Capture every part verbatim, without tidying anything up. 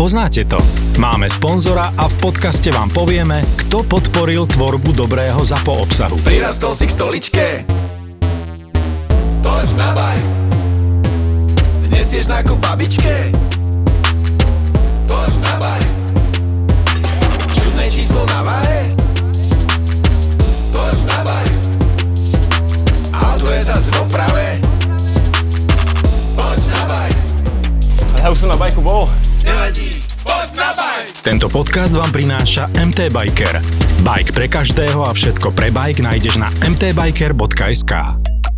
Poznáte to. Máme sponzora a v podcaste vám povieme, kto podporil tvorbu dobrého ZAPO obsahu. Prirastol si k stoličke? Toč na bajk. Nesieš nákup babičke? Toč na bajk. Čudné číslo na váhe? Toč na bajk. Auto je zas v oprave? Poď na bajk. Ja už som na bajku bol. Nevadí, poď na bajk. Tento podcast vám prináša em té Biker. Bike pre každého a všetko pre bike nájdeš na em té biker bodka es ká.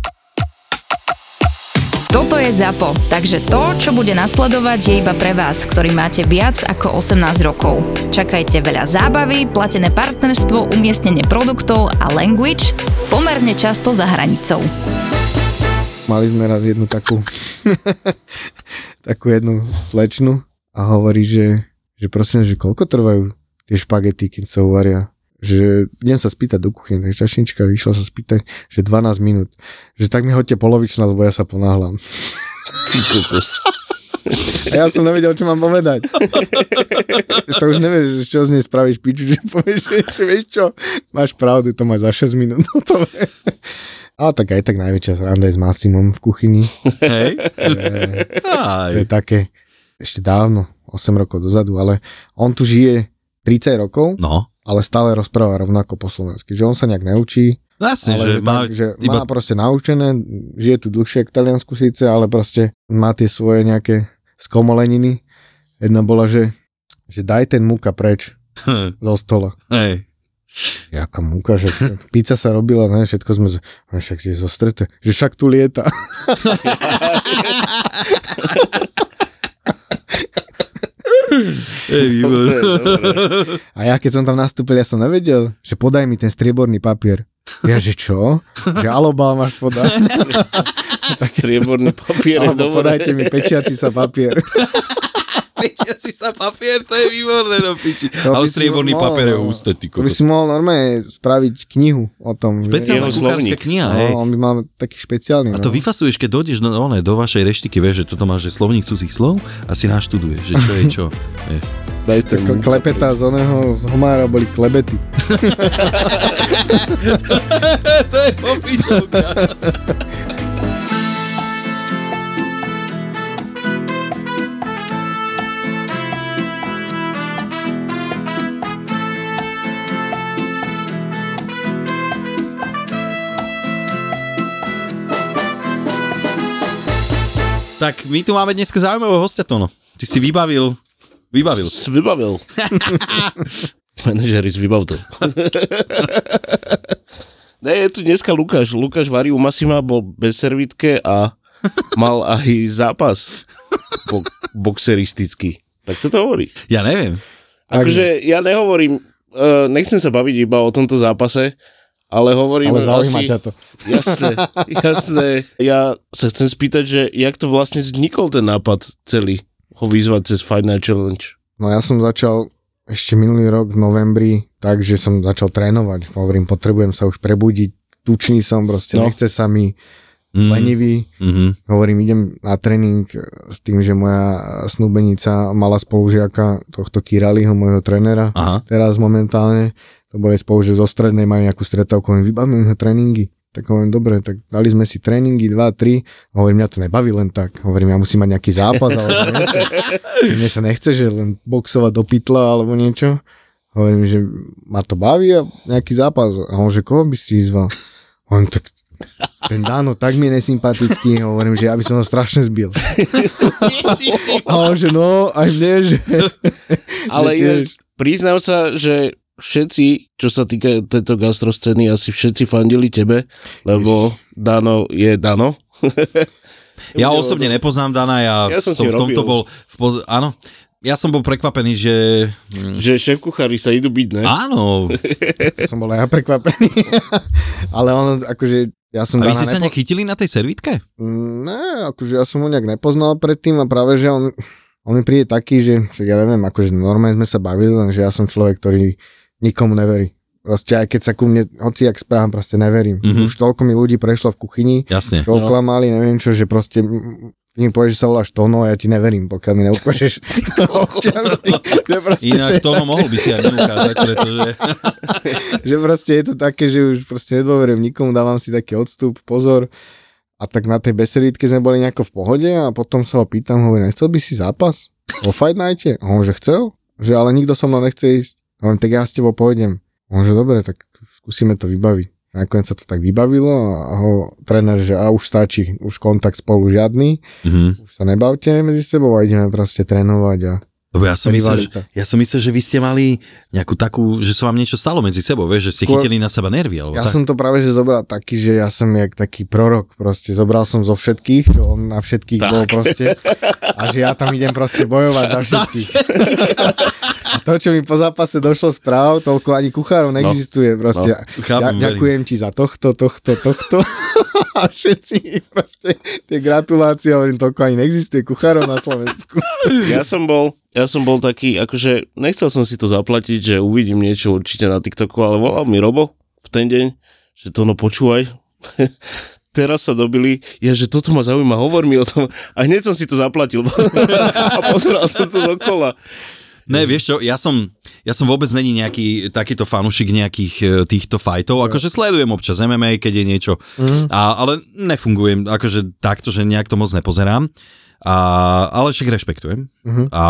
Toto je ZAPO, takže to, čo bude nasledovať, je iba pre vás, ktorý máte viac ako osemnásť rokov. Čakajte veľa zábavy, platené partnerstvo, umiestnenie produktov a language pomerne často za hranicou. Mali sme raz jednu takú takú jednu slečnu a hovorí, že, že prosím, že koľko trvajú tie špagety, keď sa uvaria. Že idem sa spýtať do kuchyne, tak čašnička vyšla sa spýtať, že dvanásť minút. Že tak mi hoďte polovičná, lebo ja sa ponáhľam. Ty kokos. A ja som nevedel, čo mám povedať. To už nevieš, čo z nej spravíš piču, že povieš, že, že vieš čo, máš pravdu, to máš za šesť minút. Ale tak aj tak najväčšia sranda je s Massimom v kuchyni. Hej. To je také ešte dávno, osem rokov dozadu, ale on tu žije tridsať rokov, No. ale stále rozpráva rovnako po slovensky. Že on sa nejak neučí, No jasne, ale že že, má tak, že iba... má proste naučené, žije tu dlhšie k Taliansku síce, ale proste má tie svoje nejaké skomoleniny. Jedna bola, že, že daj ten múka preč zo stola. Hej. Jaká múka, že pizza sa robila, ne, všetko sme, z... však je zostreté, že však tu lieta. Ej, dobre, dobre. A ja keď som tam nastúpil, ja som nevedel, že podaj mi ten strieborný papier. Ja, že čo? Že alobal máš podať. Strieborný papier je Alebo dobré. podajte mi pečiaci sa papier. Pečiaci sa papier, to je výborné, no piči. To Ale by si strieborný mohol, papier je no. husté, ty To by kokos. si mohol normálne spraviť knihu o tom. Špeciálna že... kuchárska kniha, hej. No, on by mal taký špeciálny. A to no. vyfasuješ, keď dojdeš do, one, do vašej reštiky, vieš, že toto máš, že slovník cudzích slov a si naštuduješ, že čo je čo. Vieš. Daj ten klepeta z oného, z homára boli klebety. To je popičovka. Tak my tu máme dneska zaujímavého hostia, Tono. Ty si vybavil, vybavil. S vybavil. Manažeri, vybav to. Ne, je tu dneska Lukáš. Lukáš varí u Massima, bol bez servítke a mal aj zápas bo- boxeristický. Tak sa to hovorí. Ja neviem. Akože ja nehovorím, uh, nechcem sa baviť iba o tomto zápase, ale hovorím Ale zaujíma asi... ťa to. Jasné, jasné. Ja sa chcem spýtať, že jak to vlastne vznikol ten nápad celý, ho vyzvať cez Fight Night Challenge? No ja som začal ešte minulý rok v novembri, takže som začal trénovať. Hovorím, potrebujem sa už prebudiť, tučný som, proste No. nechce sa mi, Mm. lenivý. Mm-hmm. Hovorím, idem na tréning s tým, že moja snúbenica mala spolužiaka tohto Kiraliho, môjho trénera, Aha. teraz momentálne. To boli spolu, že zo strednej majú nejakú stretávku, hovorím, vybavím ho tréningy. Tak hovorím, dobre, tak dali sme si tréningy, dva, tri, hovorím, mňa to nebaví len tak. Hovorím, ja musím mať nejaký zápas, alebo niečo. Mne sa nechce, že len boxovať do pytla, alebo niečo. Hovorím, že ma to baví a nejaký zápas. A on, že koho by si vyzval? Hovorím, tak ten Dano, tak mi je nesympatický, hovorím, že ja by som ho strašne zbil. A on, že no, aj mne, že... Ale že tiež... priznám sa, že všetci, čo sa týka tejto gastroscény, asi všetci fandili tebe, lebo Dano je Dano. Ja osobne nepoznám Dana, ja, Ja som som si v tomto robil. bol... V poz... Áno, ja som bol prekvapený, že... Že šéf-kuchári sa idú byť, ne? Áno. Som bol aj ja prekvapený. Ale on, akože, ja som... A vy Dana ste sa nepo... nejak chytili na tej servítke? Ne, akože ja som ho nejak nepoznal predtým a práve, že on, on mi príde taký, že ja neviem, akože normálne sme sa bavili, lenže ja som človek, ktorý nikomu neverí. Proste aj keď sa ku mne, hoci jak správam, proste neverím. Mhm. Už toľko mi ľudí prešlo v kuchyni, Jasne. čo oklamali, neviem čo, že proste ty mi povieš, že sa voláš Tono a ja ti neverím, pokiaľ mi neukážeš občiansky. Inak Tono mohol by si aj neukázať, pretože... že proste je to také, že už proste nedôverujem nikomu, dávam si taký odstup, pozor. A tak na tej besedítke sme boli nejako v pohode a potom sa ho pýtam, hovorím, nechcel by si zápas vo Fight Nighte? A on, že chcel? Že ale nikto so mnou nechce ísť. Hovorím, tak ja s tebou pôjdem. On, že dobre, tak skúsime to vybaviť. Nakoniec sa to tak vybavilo a ho tréner, že a už stačí, už kontakt spolu žiadny, mm-hmm. už sa nebavte medzi sebou a ideme proste trénovať a Lebo ja som, myslel, že, ja som myslel, že vy ste mali nejakú takú, že sa vám niečo stalo medzi sebou, vieš, že ste Skôr, chytili na seba nervy, alebo ja tak. som to práve, že zobral taký, že ja som jak taký prorok, proste zobral som zo všetkých, čo on na všetkých tak. bol proste a že ja tam idem proste bojovať za všetkých. A to, čo mi po zápase došlo správ, toľko ani kuchárov neexistuje, proste. No, chápem, ja, ďakujem ti za tohto, tohto, tohto a všetci proste tie gratulácie, hovorím, toľko ani neexistuje kuchárov na Slovensku. Ja som bol Ja som bol taký, akože nechcel som si to zaplatiť, že uvidím niečo určite na TikToku, ale volal mi Robo v ten deň, že to no počúvaj, teraz sa dobili, ja, že toto ma zaujíma, hovor mi o tom a hneď som si to zaplatil a pozeral som to dokola. Ne, vieš čo, ja som, ja som vôbec není nejaký takýto fanúšik nejakých týchto fightov, akože sledujem občas em em á, keď je niečo, mm. a, ale nefungujem, akože takto, že nejak to moc nepozerám. A, ale však rešpektujem. Uh-huh. A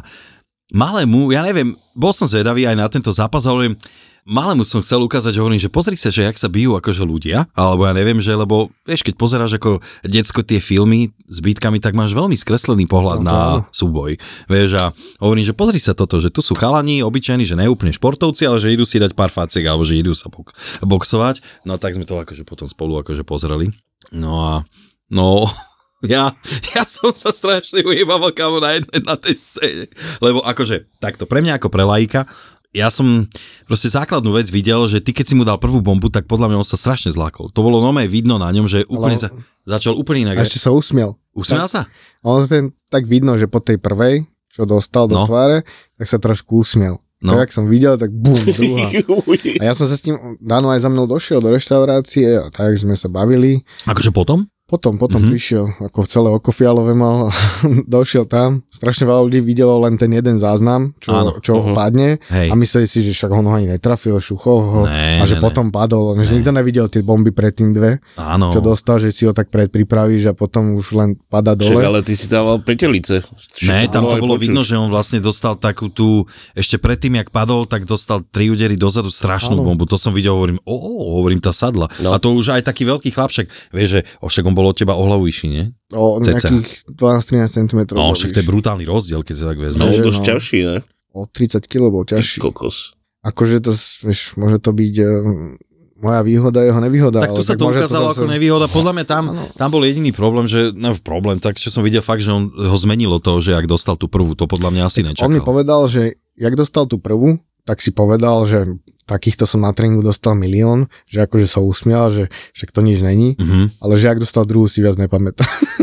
malému, ja neviem, bol som zvedavý aj na tento zápas, ale hovorím, malému som chcel ukázať, že hovorím, že pozri sa, že jak sa bijú akože ľudia, alebo ja neviem, že lebo, vieš, keď pozeráš ako decko tie filmy s bitkami, tak máš veľmi skreslený pohľad no, na súboj. Vieš, a hovorím, že pozri sa toto, že tu sú chalani, obyčajní, že neúplne športovci, ale že idú si dať pár faciek, alebo že idú sa bok- boxovať. No tak sme to akože potom spolu akože pozreli. No a, no... Ja, ja som sa strašne ujebával kámo na jednej na tej scéne, lebo akože takto, pre mňa ako pre laika, ja som proste základnú vec videl, že ty keď si mu dal prvú bombu, tak podľa mňa on sa strašne zlákol. To bolo normálne vidno na ňom, že úplne Ale... za, začal úplne inak. A ešte sa usmiel. Usmiel tak, sa? On ten tak vidno, že po tej prvej, čo dostal do no. tváre, tak sa trošku usmiel. No. Tak, jak som videl, tak bum, druhá. A ja som sa s tým, Dano aj za mnou došiel do reštaurácie a tak sme sa bavili. Akože potom? Potom, potom mm-hmm. prišiel, ako celé oko fialové mal, došiel tam, strašne veľa ľudí videlo len ten jeden záznam, čo, čo uh-huh. padne. Hej. A mysleli si, že však ho ani netrafil, šuchol ho ne, a že ne, potom ne. padol, že nikto nevidel tie bomby predtým dve, Áno. čo dostal, že si ho tak predpripravíš a potom už len pada dole. Však, ale ty si dával petelice. Ne, tam to bolo počuť. Vidno, že on vlastne dostal takú tú, ešte predtým, jak padol, tak dostal tri údery dozadu, strašnú Áno. bombu, to som videl, hovorím, ó, hovorím, tá sadla. No. A to už aj taký veľký chlapšek, vieš, že však on bol od teba o hlavu vyšší, nie? O Ceca. Nejakých dvanásť trinásť centimetrov. No, však to je brutálny rozdiel, keď sa tak vezme. No, dosť ťažší, ne? O tridsať kilogramov bol ťažší. Kokos. Akože to, vieš, môže to byť uh, moja výhoda, jeho nevýhoda. Tak tu sa to ukázalo to zase... ako nevýhoda. Podľa mňa tam, tam bol jediný problém, že, no problém, tak čo som videl fakt, že on ho zmenilo to, že ak dostal tú prvú, to podľa mňa asi nečakal. On mi povedal, že jak dostal tú prvú, tak si povedal, že takýchto som na tréningu dostal milión, že akože sa usmial, že však to nič není, mm-hmm. ale že ak dostal druhú si viac nepamätá.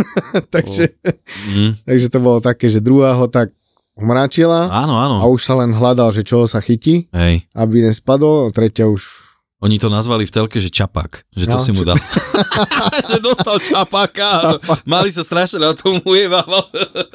takže, oh. mm. takže to bolo také, že druhá ho tak omráčila áno, áno. a už sa len hľadal, že čoho sa chytí, Hej. aby nespadol, a tretia už... Oni to nazvali v telke, že čapák, že to no, si mu dal. že dostal čapáka. Mali sa strašne na tom ujebával.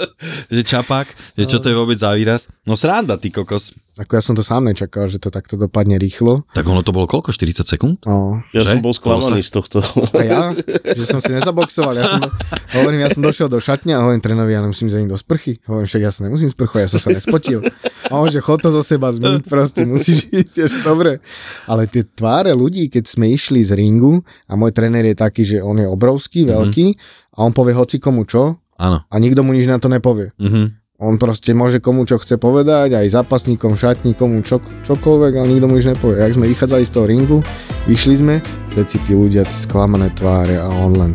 že čapák, že čo to je vôbec za výraz. No sranda, ty kokos. Ako ja som to sám nečakal, že to takto dopadne rýchlo. Tak ono to bolo koľko? štyridsať sekúnd? No. Ja že? som bol sklamaný z tohto. A ja? Že som si nezaboxoval. Ja som, hovorím, ja som došiel do šatne a hovorím trénovi, ja nemusím zajít do sprchy. Hovorím, však ja sa nemusím sprchovať, ja som sa nespotil. A on, že chod to zo seba zmyť, proste musíš ísť, že dobre. Ale tie tváre ľudí, keď sme išli z ringu a môj tréner je taký, že on je obrovský, veľký mm-hmm. a on povie hoci komu čo Áno. a nikto mu nič na to nepovie. Mhm. On proste môže komu čo chce povedať, aj zápasníkom, šatníkom, čo, čokoľvek, ale nikto mu nič nepovie. Jak sme vychádzali z toho ringu, vyšli sme, všetci tí ľudia, tí sklamané tváre a on len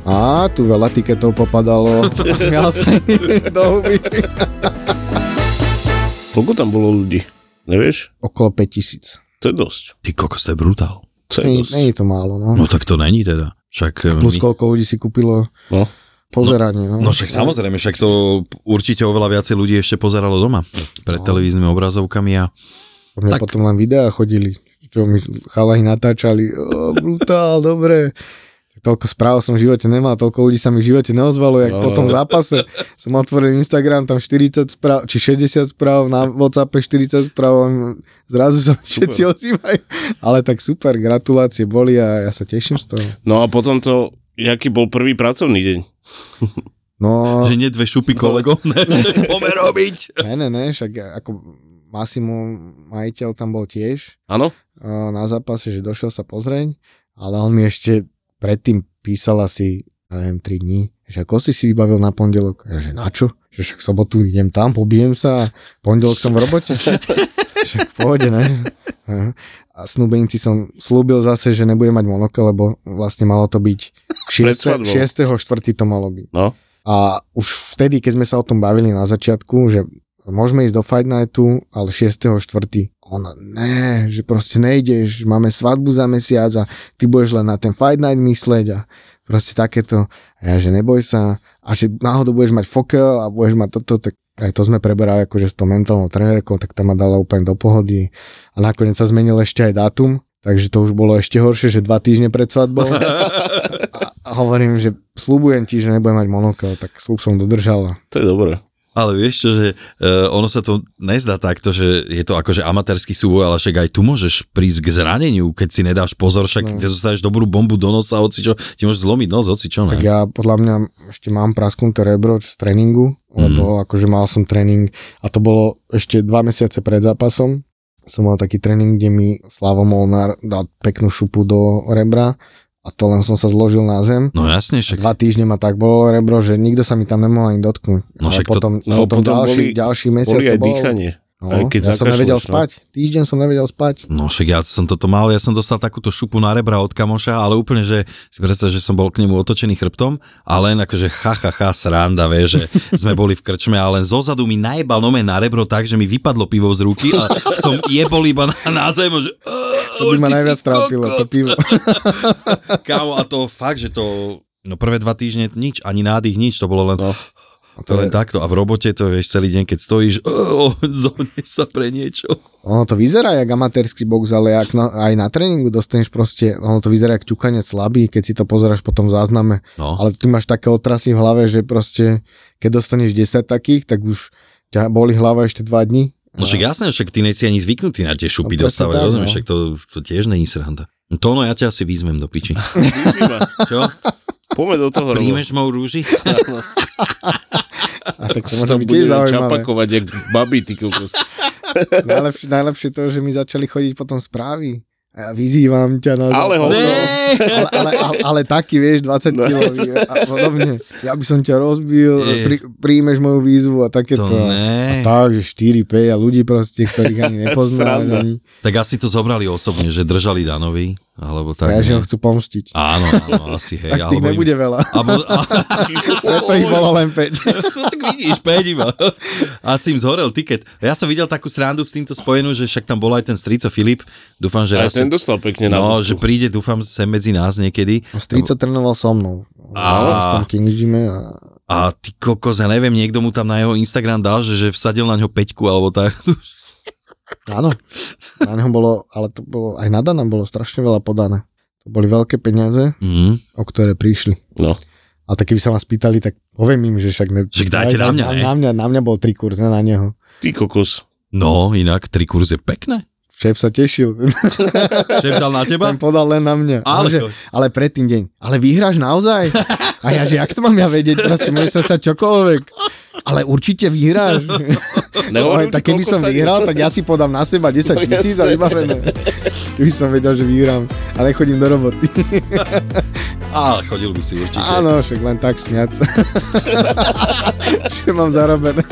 a tu veľa tiketov popadalo a smial sa do huby. Koľko tam bolo ľudí? Nevieš? Okolo päťtisíc. To je dosť. Ty kokos, to je brutál. To je nie, dosť. nie je to málo, no. No tak to není teda. Však plus my... koľko ľudí si kúpilo... No. Pozeranie, no. No však samozrejme, však to určite oveľa viacej ľudí ešte pozeralo doma pred no. televíznymi obrazovkami a... Po mňa tak... potom len videá chodili, čo mi chalani natáčali, o, brutál, dobre. toľko správ som v živote nemal, toľko ľudí sa mi v živote neozvalo, jak No, po tom no. zápase. Som otvoril Instagram, tam štyridsať správ, či šesťdesiat správ, na WhatsAppe štyridsať správ, zrazu sa mi všetci ozývajú. Ale tak super, gratulácie boli a ja sa teším z toho. No a potom to, jaký bol prvý pracovný deň? No, Že nie dve šupy kolegom, ne? Pomer robiť. ne, ne, ne, však ako Massimo, majiteľ tam bol tiež Áno? uh, na zápase, že došiel sa pozrieť, ale on mi ešte predtým písal asi, neviem, tri dní, že ako si si vybavil na pondelok? Ja, že na čo? Že však v sobotu idem tam, pobijem sa a pondelok som v robote. Však v pohode, ne? A snúbenici som slúbil zase, že nebudem mať monokel, lebo vlastne malo to byť šiesteho štvrtého to malo byť. No. A už vtedy, keď sme sa o tom bavili na začiatku, že môžeme ísť do Fight Nightu, ale šiesteho štvrtého Ona, ne, že proste nejdeš, máme svadbu za mesiac a ty budeš len na ten Fight Night mysleť a proste takéto. A ja, že neboj sa a že náhodou budeš mať fokel a budeš mať toto, tak aj to sme preberali akože s tou mentálnou trenérkou, tak tam ma dala úplne do pohody a nakoniec sa zmenil ešte aj dátum, takže to už bolo ešte horšie, že dva týždne pred svadbou. A, a hovorím, že sľubujem ti, že nebudem mať monokel, tak sľub som dodržal. To je dobré. Ale vieš čo, že uh, ono sa to nezdá takto, že je to akože amatérsky súboj, ale však aj tu môžeš prísť k zraneniu, keď si nedáš pozor, však no. Keď dostaneš dobrú bombu do nosa, hocičo, ti môžeš zlomiť nos, hocičo, ne? Tak ja podľa mňa ešte mám prasknuté rebro z tréningu, lebo mm. akože mal som tréning a to bolo ešte dva mesiace pred zápasom. Som mal taký tréning, kde mi Slavo Molnár dal peknú šupu do rebra. A to len som sa zložil na zem. No jasne, však. Dva týždne ma tak bolo rebro, že nikto sa mi tam nemohol ani dotknúť. No, ale potom, to, no, potom, potom ďalší, boli, ďalší mesiac boli aj to bolo. dýchanie. No, aj keď ja som nevedel no. spať. Týždeň som nevedel spať. No však ja som toto mal, ja som dostal takúto šupu na rebra od kamoša, ale úplne, že si predstav, že som bol k nemu otočený chrbtom a len akože ha, ha, ha, sranda, vie, že sme boli v krčme a len zozadu mi najebal nome na rebro tak, že mi vypadlo pivo z ruky a som jebol iba na, na zem, že to by ma najviac trápilo, to pivo. Kámo, a to fakt, že to, no prvé dva týždne nič, ani nádych, nič, to bolo len, no, to len je... takto. A v robote to vieš celý deň, keď stojíš, oh, zohneš sa pre niečo. Ono to vyzerá jak amatérsky box, ale jak na, aj na tréningu dostaneš proste, ono to vyzerá jak ťukanie slabý, keď si to pozeráš po tom zázname. No. Ale ty máš také otrasy v hlave, že proste, keď dostaneš desať takých, tak už ťa boli hlava ešte dva dní. No však jasné, však ty nejsi ani zvyknutý na tie šupy no, dostávať, rozumieš, však to, to tiež není sranda. No to no, ja ťa asi výzmem do piči. Čo? Poďme do toho. Príjmeš mou rúži? A tak to môže byť tiež zaujímavé. Čapakovať jak babi, ty kokos. najlepšie, najlepšie to, že mi začali chodiť potom správy. A ja vyzývam ťa na ale, ale, ale, ale, ale, ale taký, vieš, dvadsať kilový a podobne. Ja by som ťa rozbil, pri, príjmeš moju výzvu a takéto. To ne. A tak, že štyri päť a ľudí proste, ktorých ani nepoznáš. Ani. Tak asi to zobrali osobne, že držali Danovi, alebo tak. Ja, že ho chcú pomstiť. Áno, áno, asi, hej. Tak tých nebude im... veľa. Abo, a... Preto ich bolo len päť. No tak vidíš, päť iba. Asi im zhorel tiket. Ja som videl takú srandu s týmto spojenú, že však tam bol aj ten strico Filip. Dúfam, že aj raz... ten dostal pekne na No, bodku. že príde, dúfam, sem medzi nás niekedy. Strico trénoval so mnou. A... V tom King Gyme a... a ty kokos, ja neviem, niekto mu tam na jeho Instagram dal, že, že vsadil na ňo peťku, alebo tak. Áno, na neho bolo, ale to bolo, aj na Dana bolo strašne veľa podané. To boli veľké peniaze, mm. o ktoré prišli. No. A tak keby sa ma spýtali, tak poviem im, že však... Ne, však dajte na mňa, na, ne? Na mňa, na mňa bol tri kurz, ne na neho. Ty kokos. No, inak, tri kurz je pekné. Šéf sa tešil. Šéf dal na teba? Ten podal len na mňa. Ale, že, ale predtým deň. Ale vyhráš naozaj? A ja, že jak to mám ja vedieť? Proste môže sa stať čokoľvek. Ale určite vyhráš. Nehovorím, tak keby som vyhral, tak ja si podám na seba desať tisíc a vybavené. Keby som vedel, že vyhrám. Ale chodím do roboty. Ale chodil by si určite. Áno, však len tak smiať sa. Že mám zarobené.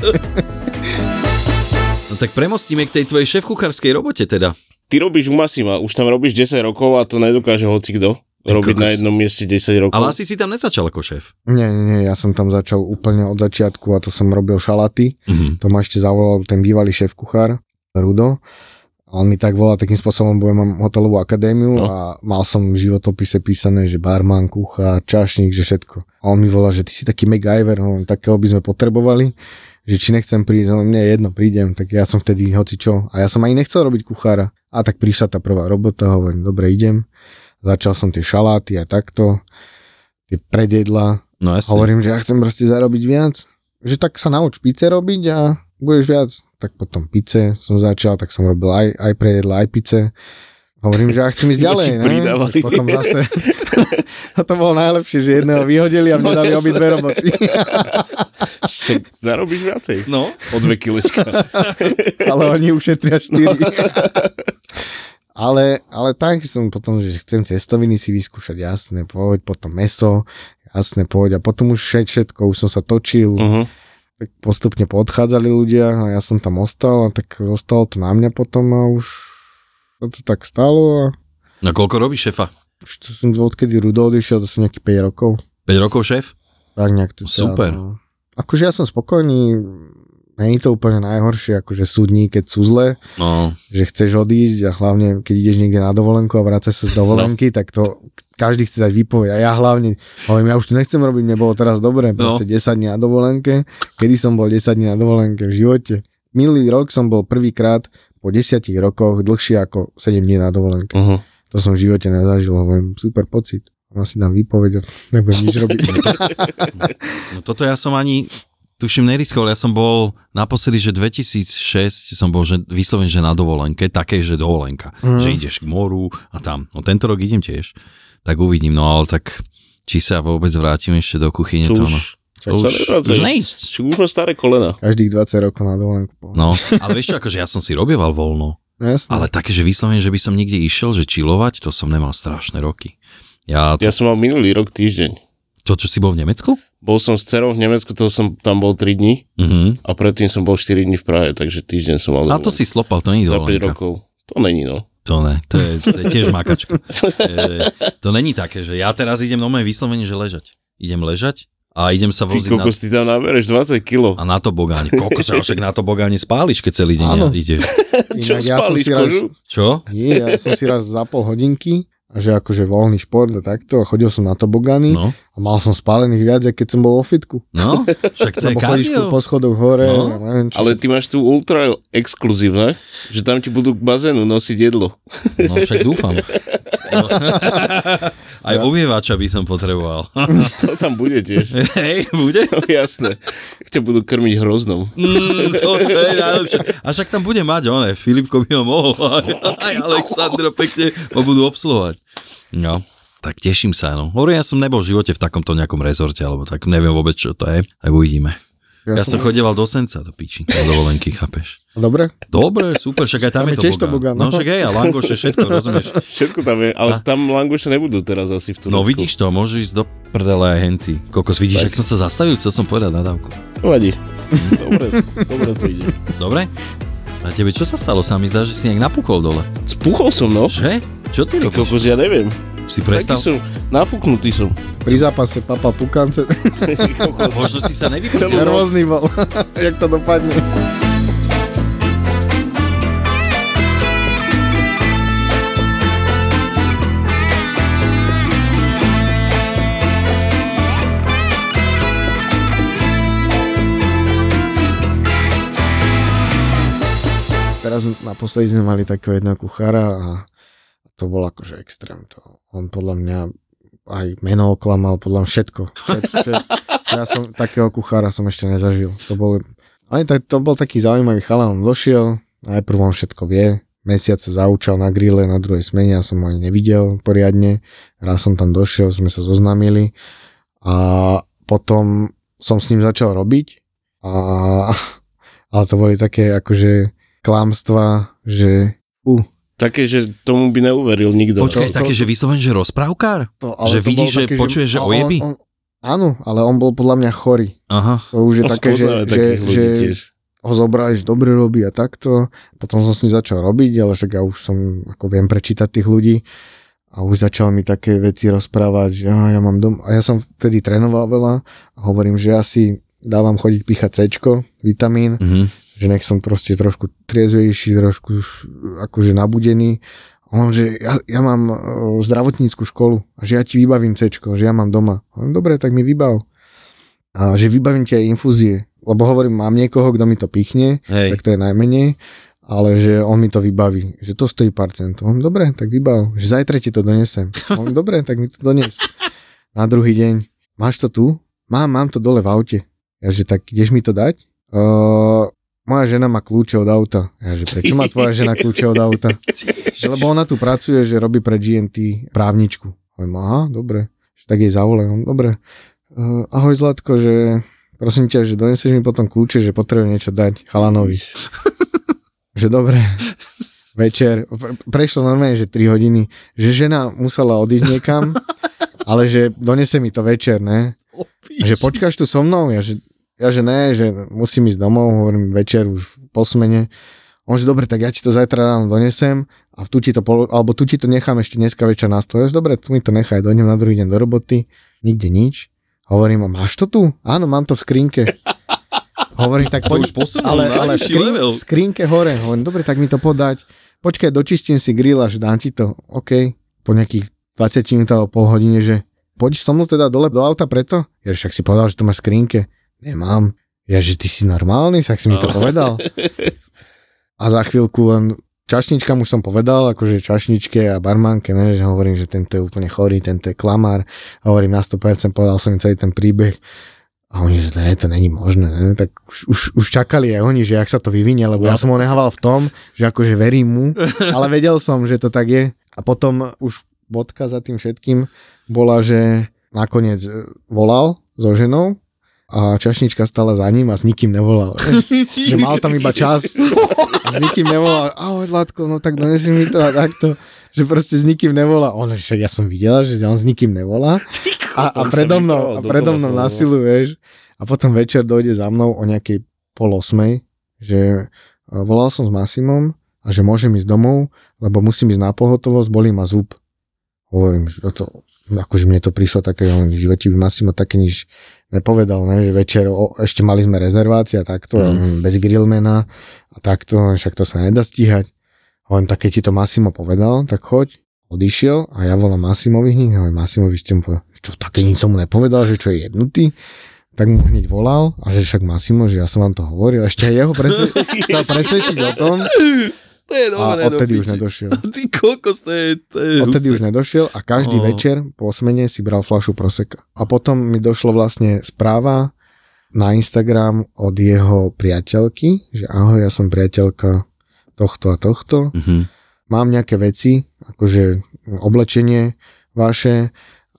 No tak premostíme k tej tvojej šéfkuchárskej robote teda. Ty robíš u Massima, už tam robíš desať rokov a to nedokáže hocikto robiť na jednom mieste desať rokov. Ale asi si tam nezačal ako šéf. Nie, nie, nie, ja som tam začal úplne od začiatku a to som robil šalaty. Mm-hmm. To ma ešte zavolal ten bývalý šéfkuchár, Rudo. A on mi tak volal takým spôsobom, bo ja mám hotelovú akadémiu no. a mal som v životopise písané, že barman, kuchár, čašník, že všetko. A on mi volal, že ty si taký MacGyver, no, takého by sme potrebovali. Že či nechcem prísť, no mne je jedno, prídem, tak ja som vtedy hocičo. A ja som ani nechcel robiť kuchára. A tak prišla tá prvá robota, hovorím, dobre, idem. Začal som tie šaláty a takto. tie predjedlá. No jasne. Hovorím, že ja chcem proste zarobiť viac. Že tak sa nauč pice robiť a budeš viac. Tak potom pice som začal, tak som robil aj, aj predjedlá, aj pice. Hovorím, že ja chcem ísť ďalej. Ne? Potom zase... A to bolo najlepšie, že jedného vyhodili a mne dali obidve roboty. Zarobíš viacej. No. O dve kilečka. Ale oni ušetria štyri. ale, ale tak som potom, že chcem cestoviny si vyskúšať, jasné, poď, potom meso, jasné, poď. A potom už všetko, už som sa točil. Uh-huh. Tak postupne poodchádzali ľudia a ja som tam ostal a tak zostalo to na mňa potom a už to, to tak stalo. A... No koľko robí šéfa? Už to som odkedy Rudo odišiel, to sú nejakých päť rokov. päť rokov šéf? Tak nejak to Super. No. Akože ja som spokojný, nie je to úplne najhoršie, akože súdní, keď sú zlé, no. Že chceš odísť a hlavne, keď ideš niekde na dovolenku a vrácaš sa z dovolenky, no. Tak to každý chce dať výpoveď. A ja hlavne, hovorím, ja už tu nechcem robiť, mne bolo teraz dobre, proste no. desať dní na dovolenke, kedy som bol desať dní na dovolenke v živote. Minulý rok som bol prvýkrát po desiatich rokoch dlhšie ako sedem dní na dovolenke. Uh-huh. To som v živote nezažil, hovorím, super pocit. Ja si dám výpoveď a nebudem nič robiť. No toto ja som ani, tuším, neriskoval. Ja som bol naposledy, že dvetisícšesť som bol že, vysloven, že na dovolenke, také, že dovolenka. Mm. Že ideš k moru a tam. No tento rok idem tiež. Tak uvidím, no ale tak či sa vôbec vrátim ešte do kuchyne. To to, už, no. to už, už neísť. Čiže už má staré kolena. Každých dvadsať rokov na dovolenku. No, ale vieš čo, akože ja som si robieval voľno. Jasne. Ale také, že vyslovene, že by som niekde išiel, že chillovať, to som nemal strašné roky. Ja, to... ja som mal minulý rok týždeň. To, čo si bol v Nemecku? Bol som s dcerou v Nemecku, to som tam bol tri dní uh-huh. a predtým som bol štyri dní v Prahe, takže týždeň som mal... A to si slopal, to nie je dovolenka. Za päť rokov. To není, no. To ne, to je, to je tiež makačka. e, to není také, že ja teraz idem normálne vyslovene, že ležať. Idem ležať a idem sa voziť ty kokos, na... ty tam nabereš dvadsať kilogramov. A na tobogáne. Kokos, však na tobogáne spáliš, keď celý deň Áno. ideš. Čo, ja spáliš si kožu? Raz... Čo? Nie, ja som si raz za pol hodinky a že akože voľný šport a takto a chodil som na tobogány no. A mal som spálených viac, keď som bol vo fitku. No, však to je chodíš kardio. po schodoch hore. No. Ja neviem, ale ty máš tu ultra exkluzívne, že tam ti budú k bazénu nosiť jedlo. No, však dúfam. No. Aj ja. Umývača by som potreboval. To tam bude tiež. Hej, bude? No jasné. Ťa budú krmiť hroznom. Mm, to, to je najlepšie. A však tam bude mať, one, Filipko by ho mohol. Aj Aleksandro pekne ho budú obsluhovať. No, tak teším sa. No. Hovorím, ja som nebol v živote v takomto nejakom rezorte, alebo tak neviem vôbec, čo to je. Tak uvidíme. Ja, ja som chodieval do Senca, do piči, do dovolenky, chápeš? Dobre? Dobre, super, však aj tam, tam je to bogán. No však hej, a langoše, všetko, rozumieš? Všetko tam je, ale a? tam langoše nebudú teraz asi v Turecku. No vidíš to, môžu ísť do prdele aj henty. Kokos, vidíš, ak som sa zastavil, chcel som povedať nadávku. Vadí. Dobre, dobre to ide. Dobre? A tebe čo sa stalo? Sa mi zdá, že si nejak napuchol dole. Spuchol som, no. Že? Čo ty robíš? Kokos, ja neviem. Si prestal? Taký som, nafúknutý som. Pri zápase papa pukance. Možno si sa nevypil. Nervózny bol. Jak to dopadne. Teraz naposledy sme mali takého jedného kuchára a to bol akože extrém. To. On podľa mňa aj meno oklamal, podľa mňa všetko. všetko, všetko. Ja som takého kuchára som ešte nezažil. To bol, ale tak, to bol taký zaujímavý chalan. On došiel, najprv on všetko vie, mesiac sa zaučal na grille, na druhej smene, ja som ho ani nevidel poriadne. Raz som tam došiel, sme sa zoznámili a potom som s ním začal robiť a, ale to boli také akože klamstvá, že uh, také, že tomu by neuveril nikto. Počkaj, to, také, to, že vysloven, že rozprávkar? To, že vidíš, že také, počuješ, že, že ojeby? On, on, áno, ale on bol podľa mňa chorý. Aha. To už je no, také, že, že, že ho zobrali, že dobre robí a takto. Potom som s ním začal robiť, ale však ja už som, ako viem prečítať tých ľudí a už začal mi také veci rozprávať, že ja, ja mám dom... A ja som vtedy trénoval veľa a hovorím, že ja si dávam chodiť píchať C-čko, vitamín, mm-hmm. že nech som proste trošku triezvejší, trošku akože nabudený. On, že ja, ja mám uh, zdravotnícku školu a že ja ti vybavím C-čko, že ja mám doma. On, dobre, tak mi vybav. A že vybavím ti aj infúzie. Lebo hovorím, mám niekoho, kto mi to pichne, hej. Tak to je najmenej, ale že on mi to vybaví. Že to stojí pár centov. On, dobre, tak vybav. Že zajtra ti to donesem. On, dobre, tak mi to dones. Na druhý deň máš to tu? Mám, mám to dole v aute. Ja, že tak ideš mi to dať? Uh, moja žena má kľúče od auta. Ja, že prečo má tvoja žena kľúče od auta? Že, lebo ona tu pracuje, že robí pre gé en té právničku. Hovorím, aha, dobre. Že tak jej zavolám, dobre. Uh, ahoj Zlatko, že prosím ťa, že doneseš mi potom kľúče, že potrebujem niečo dať chalanovi. Že dobre. Večer. Pre, prešlo normálne, že tri hodiny. Že žena musela odísť niekam, ale že donese mi to večer, ne? A že počkáš tu so mnou? Ja, že Ja, že ne, že musím ísť domov, hovorím večer už po smene. On, že dobre, tak ja ti to zajtra ráno donesem a tu ti to, polo, alebo tu ti to nechám ešte dneska večer na stole. Ja, že dobre, tu mi to nechaj, dojdem na druhý deň do roboty, nikde nič. Hovorím, máš to tu? Áno, mám to v skrinke. Hovorím, tak poď, už posunul, ale, ale v, skrín, v skrinke hore. Hovorím, dobre, tak mi to podať. Počkaj, dočistím si grill a že dám ti to. OK. Po nejakých dvadsať minút alebo pol hodine, že poď so mnou teda dole do auta preto? Ja, však si povedal, že to máš v skrinke. Nemám. Ja, že ty si normálny, tak si mi to povedal. A za chvíľku len čašničkám už som povedal, akože čašničke a barmánke, ne, že hovorím, že tento je úplne chorý, tento je klamár. Hovorím na sto percent, povedal som im celý ten príbeh. A oni, že to, ne, to není možné. Ne? Tak už, už, už čakali aj oni, že jak sa to vyvinie, lebo ja som ho nehával v tom, že akože verím mu, ale vedel som, že to tak je. A potom už bodka za tým všetkým bola, že nakoniec volal so ženou, a čašnička stála za ním a s nikým nevolal. Že mal tam iba čas a s nikým nevolal. Ahoj Zlatko, no tak donesi mi to a takto. Že proste s nikým nevolá. On, však ja som videla, že on s nikým nevolá. A, a predo mnou, a predo mnou na silu, vieš. A potom večer dojde za mnou o nejakej pol osmej, že volal som s Masimom a že môžem ísť domov, lebo musím ísť na pohotovosť, bolí ma zub. Hovorím, že to, akože mne to prišlo také, že v živote by Massimo také nič nepovedal, ne? Že večer o, ešte mali sme rezervácie a takto, mm. bez grillmana a takto, však to sa nedá stíhať. Hovorím, tak keď ti to Massimo povedal, tak choď. Odišiel a ja volám Massimovi hneď, hovorím, Massimovi ste mu povedal, čo také nič som mu nepovedal, že čo je jednutý. Tak mu hneď volal a že však Massimo, že ja som vám to hovoril, ešte aj jeho presve- chcel presvedčiť o tom. To je dobré, a odtedy už nedošiel. Ty kokos, to je, to je Odtedy husté. už nedošiel a každý oh. večer po smene si bral fľašu proseka. A potom mi došlo vlastne správa na Instagram od jeho priateľky, že ahoj, ja som priateľka tohto a tohto. Mm-hmm. Mám nejaké veci, akože oblečenie vaše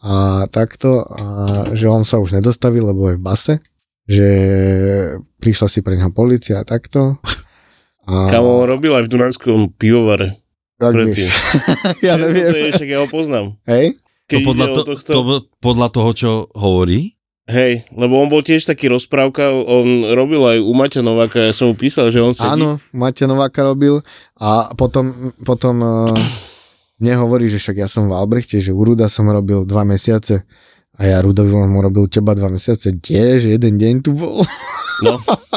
a takto, a že on sa už nedostavil, lebo je v base, že prišla si pre neho polícia a takto. A... Kamo, on robil aj v Dunanskom pivovare. Tak vieš. Ja neviem. To je, však ja ho poznám. Hej? To podľa, to, tohto... to, podľa toho, čo hovorí? Hej, lebo on bol tiež taký rozprávka, on robil aj u Maťa Nováka, ja som mu písal, že on sedí. Áno, Maťa Nováka robil a potom, potom uh, mne hovorí, že však ja som v Albrechte, že u Ruda som robil dva mesiace a ja Rudovi mu robil teba dva mesiace. Kde, že jeden deň tu bol? No.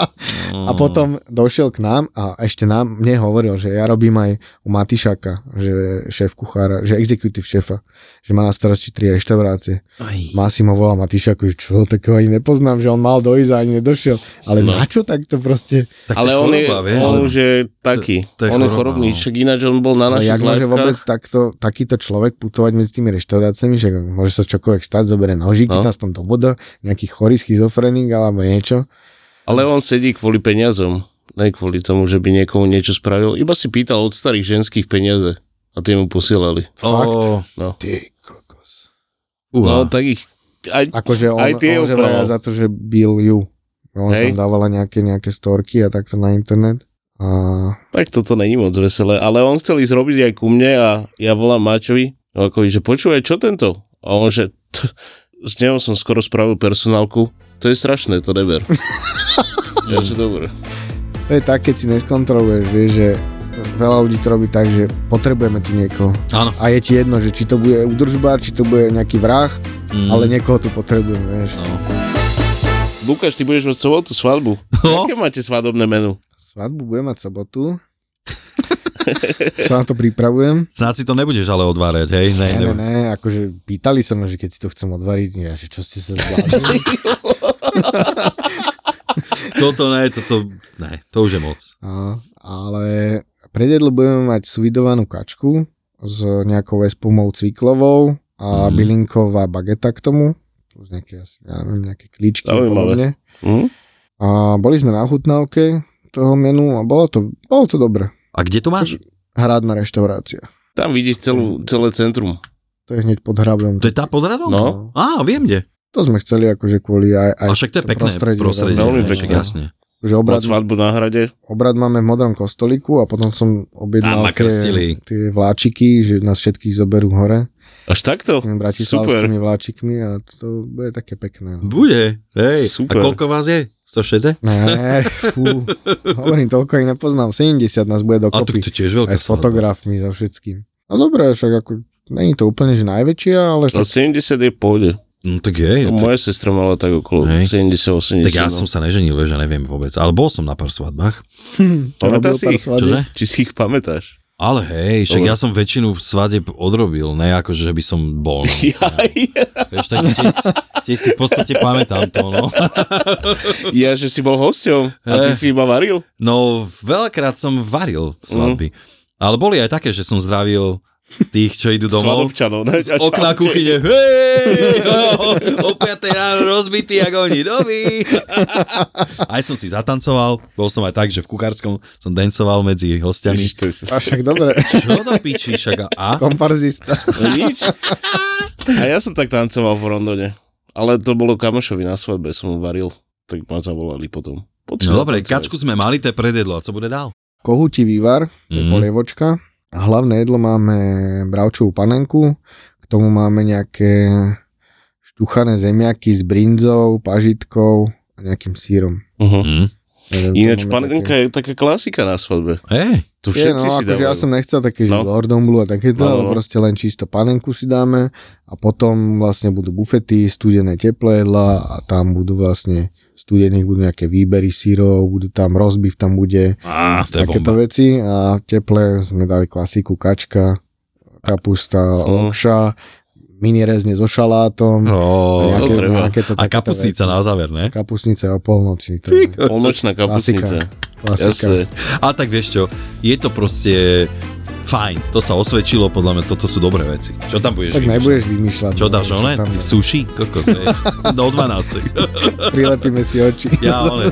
A potom došiel k nám a ešte nám, mne hovoril, že ja robím aj u Matišaka, že šéf kuchára, že executive šéfa, že má na starosti tri reštaurácie. Massimo volal Matišaku, že čo, takého ani nepoznám, že on mal dojsť a ani nedošiel. Ale no. Na čo takto proste? Tak ale on, choroba, je, on už je taký, to, to je on choroba, je chorobný, no. Však ináč on bol na našich live-kách. Jak môže vôbec takto, takýto človek putovať medzi tými reštauráciami, že môže sa čokoľvek stať, zoberie nožíky, no. Tam do voda, nejaký chorý schizofrenik alebo niečo. Ale on sedí kvôli peniazom, ne kvôli tomu, že by niekomu niečo spravil. Iba si pýtal od starých ženských peniaze a tie mu posielali. Fakt? Oh, no. Ty kokos. Uh. No tak ich, aj, akože on, aj tie on že vraj za to, že bil ju. On Hej. tam dávala nejaké, nejaké storky a takto na internet. A... Tak toto není moc veselé, ale on chcel ísť robiť aj ku mne a ja volám Maťovi, ako, že počúvaj, čo tento? A on, že t- s ňou som skoro spravil personálku. To je strašné, to neber. Ja, že dobre. To je tak, keď si neskontroluješ, vieš, že veľa ľudí to robí tak, že potrebujeme tu niekoho. Áno. A je ti jedno, že či to bude udržbár, či to bude nejaký vrah, mm. ale niekoho tu potrebujeme, vieš. No. Lukáš, ty budeš mať sobotu svadbu. No? Aké máte svadobné menu? Svadbu budem mať sobotu. Sa na to pripravujem. Snáď si to nebudeš ale odvárať, hej? Ne, ne, ne, ne, akože pýtali sa ma, že keď si to chcem odvariť, ja, že čo ste sa zvládli. Toto ne, toto, ne, to už je moc. No, ale pred jedlo budeme mať suvidovanú kačku s nejakou espumou cviklovou a mm. bylinková bageta k tomu, plus nejaké, asi, ja neviem, nejaké klíčky a Zaujímavé. podobne. Mhm. A boli sme na chutnávke toho menu a bolo to, bolo to dobre. A kde to máš? Hrádna reštaurácia. Tam vidíš celú, celé centrum. To je hneď pod Hrabom. To je tá pod radom? No. Á, viem kde. To sme chceli akože kvôli aj, aj A však to je pekné prostredie. Veľmi Však pekné. Jasne. Že obrad, Mať svadbu na hrade. obrad máme v Modrom kostolíku a potom som Tam objednal ma tie, krstili. tie vláčiky, že nás všetkých zoberú hore. Až takto? Tými Super. bratislavskými vláčikmi a to bude také pekné. Bude, hej. Super. A koľko vás je? sto šesť? Ne, fú. Hovorím, toľko ich nepoznám. sedemdesiat nás bude A to, dokopy. to tiež veľká Aj s fotografmi, so všetkým. No dobré, však ako, není to úplne, že najväčšia, ale No však sedemdesiat je v pohode. No tak je. No, moja sestra mala tak okolo Hej. sedemdesiat osemdesiat. Tak ja som sa neženil, vieš, ja neviem vôbec. Ale bol som na pár svadbách. Pamätáš si robil pár ich? svadieb. Čože? Či si ich pamätáš? Ale hej, však Dobre. ja som väčšinu svadieb odrobil, ne ako, že by som bol. No. Jaj. Vieš, tak tiež, tiež si v podstate pamätám to, no. Ja, že si bol hosťom a ty Eh. si iba varil? No, veľakrát som varil svadby. Mhm. Ale boli aj také, že som zdravil tých, čo idú domov. Svadobčanov. ne? Z okna kuchyne, hej, o piatej ráno rozbitý, ako oni, doby. Aj som si zatancoval, bol som aj tak, že v kuchárskom som dancoval medzi hostiami. Ježiš, to je... a však dobre, Čo do piči, však a? komparzista. No nič. A ja som tak tancoval v Rondone. Ale to bolo kamošovi na svadbe, som mu varil. Tak ma zavolali potom. Poď si No dobre, zatancovať. kačku sme mali, to je predjedlo. A co bude dál? Kohutí vývar, to je Mhm. polievočka. A hlavné jedlo máme bravčovú panenku, k tomu máme nejaké štuchané zemiaky s brinzou, pažitkou a nejakým sírom. Uh-huh. Hm. Neviem, to Ináč máme panenka také- je taká klasika na svadbe. Hej, Tu Je, všetci no, si akože dávajú. ja som nechcel také, že No. Gordon Blue a takéto, No, no, ale no. proste len čisto panenku si dáme a potom vlastne budú bufety, studené teplé jedlá a tam budú vlastne studených budú nejaké výbery sírov, budú tam rozbiv, tam bude á, to je takéto bomba. veci a teplé sme dali klasiku kačka, kapusta, Mm. okša, mini rezne so šalátom. Ó, a to treba. nejaké to, a takéto kapusnica veci. na záver, ne? Kapusnica o polnoci. To je Polnočná kapusnica. klasika. Jasné. A tak vieš čo, je to proste fajn, to sa osvedčilo, podľa mňa toto sú dobré veci. Čo tam budeš Tak vymýšľať? nebudeš vymýšľať. Čo dáš, no, one? tam Ty sushi? Kokos, vieš? Do dvanástej. priletíme si oči. Ja, one.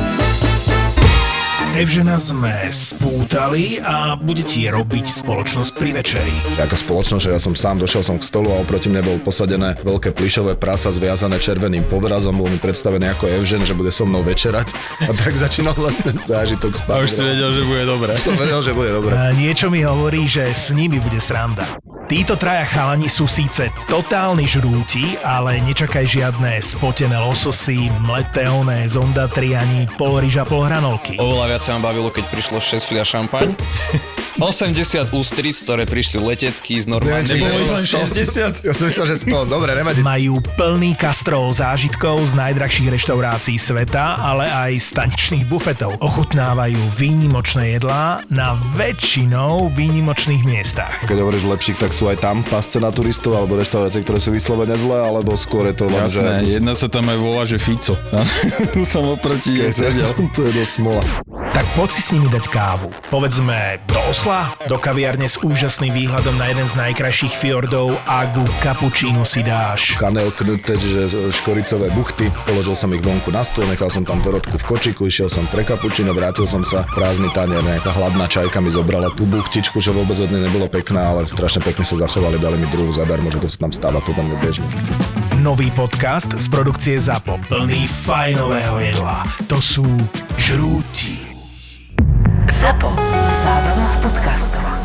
Evžena sme spútali a bude ti robiť spoločnosť pri večeri. Ako spoločnosť, že ja som sám došiel som k stolu a oproti mne bol posadené veľké plyšové prasa zviazané červeným podrazom, bol mi predstavený ako Evžen, že bude so mnou večerať a tak začínal vlastne zážitok spať. A už si vedel, že bude dobré. Som vedel, že bude dobré. A niečo mi hovorí, že s nimi bude sranda. Títo traja chalani sú síce totálni žrúti, ale nečakaj žiadne spotené lososy, mleté oné zondatri ani pol ryža, pol hranolky. Oveľa viac sa ma bavilo, keď prišlo šesť fľaš šampaň. osemdesiat ústric, ktoré prišli letecky z normálne. Nebolo ich len šesťdesiat? Ja som myslel, že sto. Dobre, nevadí. Majú plný kastrol zážitkov z najdrahších reštaurácií sveta, ale aj staničných bufetov. Ochutnávajú výnimočné jedlá na väčšinou výnimočných miestach. Keď hovoríš lepších, tak sú aj tam pasce na turistov alebo reštaurácie, ktoré sú vyslovene zlé, alebo skôr je to len, že... Jasné, jedna sa tam aj volá, že Fico. Som oproti jej sedel. To je dosť smola. Tak poď si s nimi dať kávu. Povedzme do Osla, do kaviárne s úžasným výhľadom na jeden z najkrajších fjordov a ku kapučínu si dáš. Kanel knuté, čiže škoricové buchty. Položil som ich vonku na stôl, nechal som tam Dorotku v kočiku, išiel som pre kapučino, vrátil som sa, prázdny tanier, nejaká hladná čajka mi zobrala tú buchtičku, čo vôbec od nej nebolo pekná, ale strašne pekne sa zachovali, dali mi druhú zadarmo, že to sa tam stáva, to tam nebežne. Nový podcast z produkcie ZAPO. Plný fajnového jedla. To sú žrúti. ZAPO. Zábrná v podcastovách.